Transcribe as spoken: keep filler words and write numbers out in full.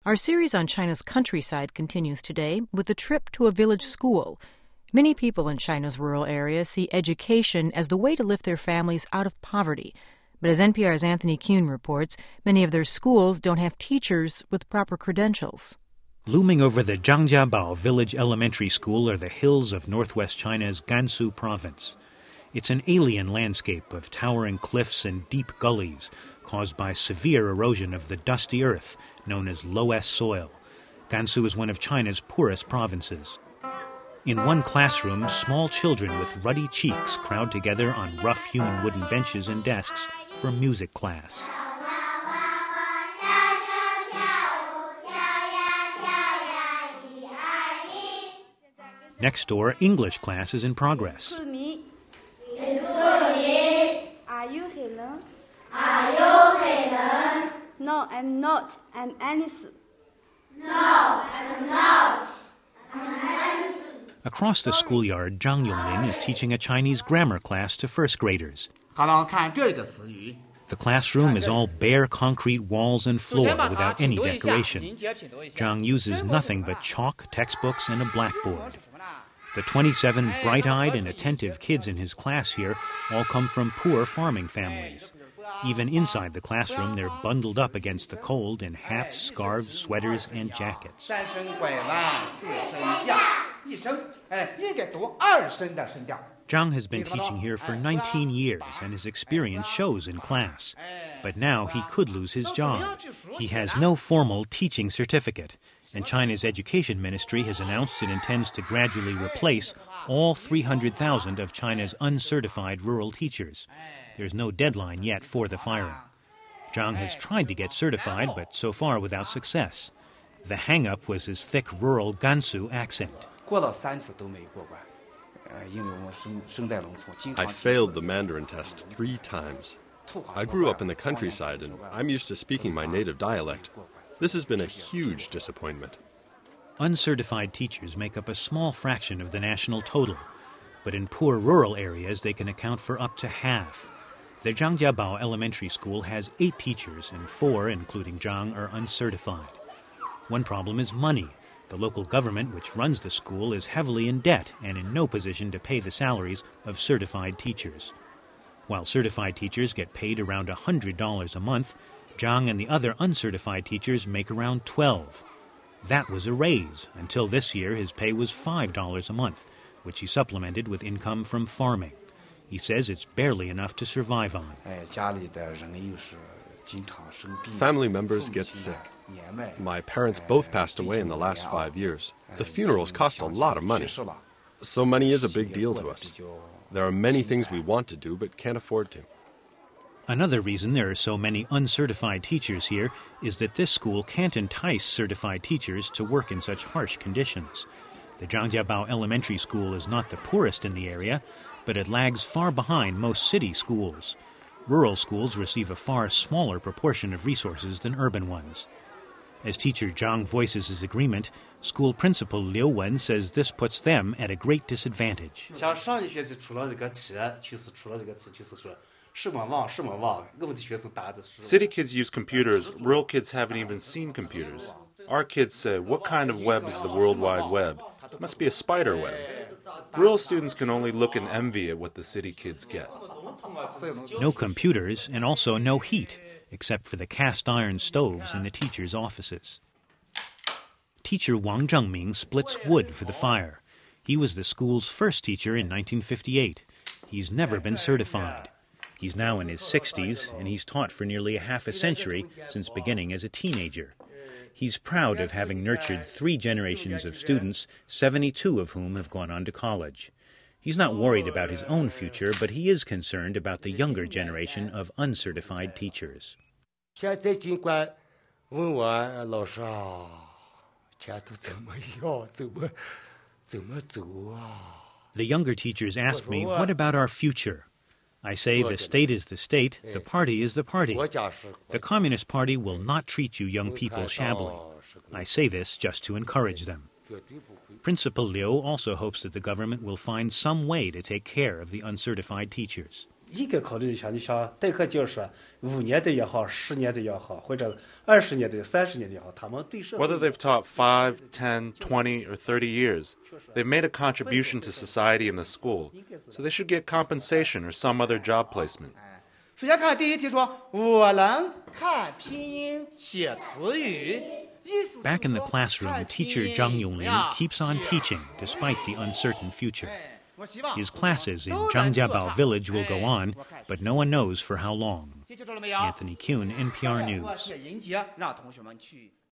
Our series on China's countryside continues today with a trip to a village school. Many people in China's rural areas see education as the way to lift their families out of poverty. But as N P R's Anthony Kuhn reports, many of their schools don't have teachers with proper credentials. Looming over the Zhangjiabao Village Elementary School are the hills of northwest China's Gansu province. It's an alien landscape of towering cliffs and deep gullies caused by severe erosion of the dusty earth known as loess soil. Gansu is one of China's poorest provinces. In one classroom, small children with ruddy cheeks crowd together on rough-hewn wooden benches and desks for music class. Next door, English class is in progress. Are you Helen? Are you Helen? No, I'm not. I'm Alice. No, I'm not. I'm Alice. Across the schoolyard, Zhang Yonglin is teaching a Chinese grammar class to first graders. The classroom is all bare concrete walls and floor without any decoration. Zhang uses nothing but chalk, textbooks, and a blackboard. The twenty-seven bright-eyed and attentive kids in his class here all come from poor farming families. Even inside the classroom, they're bundled up against the cold in hats, scarves, sweaters, and jackets. Zhang has been teaching here for nineteen years, and his experience shows in class. But now he could lose his job. He has no formal teaching certificate, and China's education ministry has announced it intends to gradually replace all three hundred thousand of China's uncertified rural teachers. There's no deadline yet for the firing. Zhang has tried to get certified, but so far without success. The hang-up was his thick rural Gansu accent. I failed the Mandarin test three times. I grew up in the countryside, and I'm used to speaking my native dialect. This has been a huge disappointment. Uncertified teachers make up a small fraction of the national total, but in poor rural areas they can account for up to half. The Zhangjiabao Elementary School has eight teachers, and four, including Zhang, are uncertified. One problem is money. The local government, which runs the school, is heavily in debt and in no position to pay the salaries of certified teachers. While certified teachers get paid around one hundred dollars a month, Zhang and the other uncertified teachers make around twelve dollars. That was a raise. Until this year, his pay was five dollars a month, which he supplemented with income from farming. He says it's barely enough to survive on. Family members get sick. My parents both passed away in the last five years. The funerals cost a lot of money. So money is a big deal to us. There are many things we want to do but can't afford to. Another reason there are so many uncertified teachers here is that this school can't entice certified teachers to work in such harsh conditions. The Zhangjiabao Elementary School is not the poorest in the area, but it lags far behind most city schools. Rural schools receive a far smaller proportion of resources than urban ones. As teacher Zhang voices his agreement, school principal Liu Wen says this puts them at a great disadvantage. City kids use computers. Rural kids haven't even seen computers. Our kids say, what kind of web is the World Wide Web? It must be a spider web. Rural students can only look and envy at what the city kids get. No computers and also no heat, except for the cast-iron stoves in the teachers' offices. Teacher Wang Zhengming splits wood for the fire. He was the school's first teacher in nineteen fifty-eight. He's never been certified. He's now in his sixties, and he's taught for nearly a half a century since beginning as a teenager. He's proud of having nurtured three generations of students, seventy-two of whom have gone on to college. He's not worried about his own future, but he is concerned about the younger generation of uncertified teachers. The younger teachers ask me, what about our future? I say the state is the state, the party is the party. The Communist Party will not treat you young people shabbily. I say this just to encourage them. Principal Liu also hopes that the government will find some way to take care of the uncertified teachers. 一个考虑一下，你想代课教师五年的也好，十年的也好，或者二十年的、三十年的也好，他们对社会 Whether they've taught five, ten, twenty, or thirty years, they've made a contribution to society and the school, so they should get compensation or some other job placement. 首先看第一题说，我能看拼音写词语。 Back in the classroom, teacher Zhang Yonglin keeps on teaching despite the uncertain future. His classes in Zhangjiabao village will go on, but no one knows for how long. Anthony Kuhn, N P R News.